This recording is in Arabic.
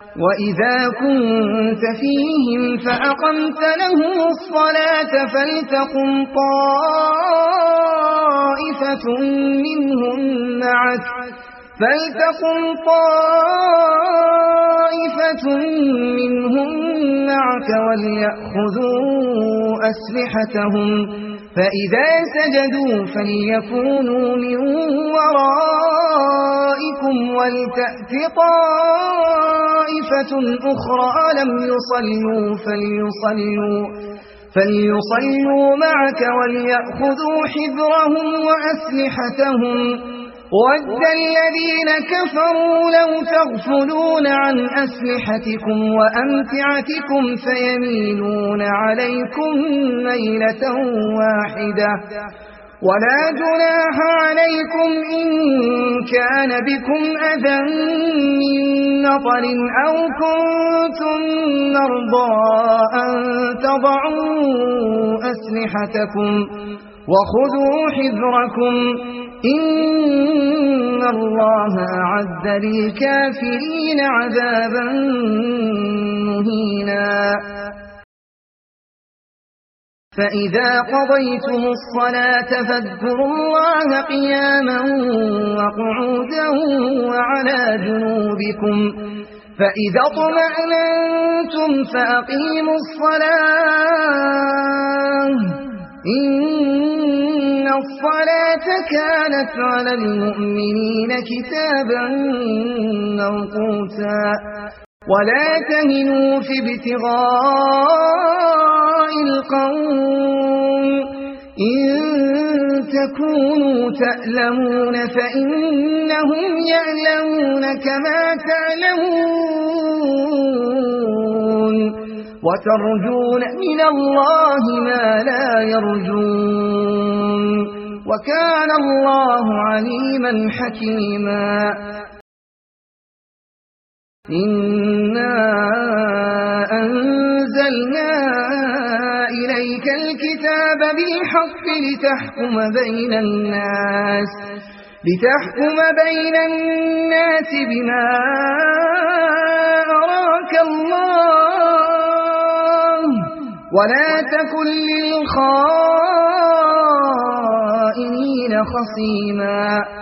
وإذا كنت فيهم فأقمت لهم الصلاة فلتقم طائفة منهم معك وليأخذوا أسلحتهم فإذا سجدوا فليكونوا من ورائكم ولتأت طائفة أخرى لم يصلوا فليصلوا معك وليأخذوا حذرهم وأسلحتهم وَدَّ الَّذِينَ كَفَرُوا لَوْ تَغْفُلُونَ عَنْ أَسْلِحَتِكُمْ وَأَمْتِعَتِكُمْ فَيَمِيلُونَ عَلَيْكُمْ مَيْلَةً وَاحِدَةً وَلَا جُنَاحَ عَلَيْكُمْ إِن كَانَ بِكُمْ أَذًى مِّن مَّطَرٍ أَوْ كُنتُم مَّرْضَىٰ أَن تَضَعُوا أَسْلِحَتَكُمْ وَخُذُوا حِذْرَكُمْ إِنَّ اللَّهَ أَعَدَّ لِلْكَافِرِينَ عَذَابًا مُّهِينًا فَإِذَا قَضَيْتُمُ الصَّلَاةَ فاذكروا اللَّهَ قِيَامًا وَقُعُودًا وَعَلَى جُنُوبِكُمْ فَإِذَا اطْمَأْنَنتُمْ فَأَقِيمُوا الصَّلَاةَ إِنَّ الصَّلَاةَ كَانَتْ عَلَى الْمُؤْمِنِينَ كِتَابًا مَّوْقُوتًا وَلَا تَهِنُوا فِي ابْتِغَاءِ الْقَوْمِ إِن تَكُونُوا تَأْلَمُونَ فَإِنَّهُمْ يَأْلَمُونَ كَمَا تَأْلَمُونَ وَتَرْجُونَ مِنَ اللَّهِ مَا لَا يَرْجُونَ وَكَانَ اللَّهُ عَلِيمًا حَكِيمًا إِنَّا أَنزَلْنَا إِلَيْكَ الْكِتَابَ بِالْحَقِّ لِتَحْكُمَ بَيْنَ النَّاسِ بِمَا أَرَاكَ اللَّهُ وَلَا تَكُن لِّلْخَائِنِينَ خَصِيمًا